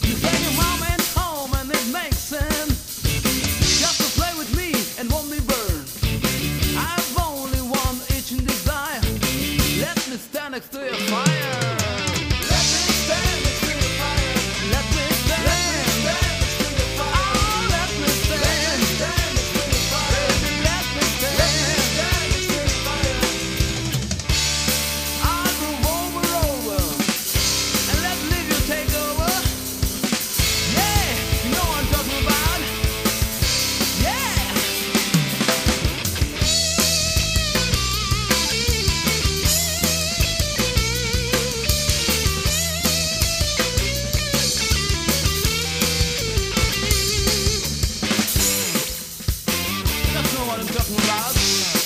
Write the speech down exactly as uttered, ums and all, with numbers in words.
You say your mom ain't home and it makes sense just to play with me and want me burn. I've only one itching desire. Let me stand next to your fire. Let me stand next to your fire. Let me stand. Let me stand next to your fire. Oh, let me stand. Let me stand next to your fire. Baby, let me stand. Let me stand next to your fire. I'll move over, over, and let leave you take over. Yeah, you know what I'm talking about. Yeah. That's not what I'm talking about.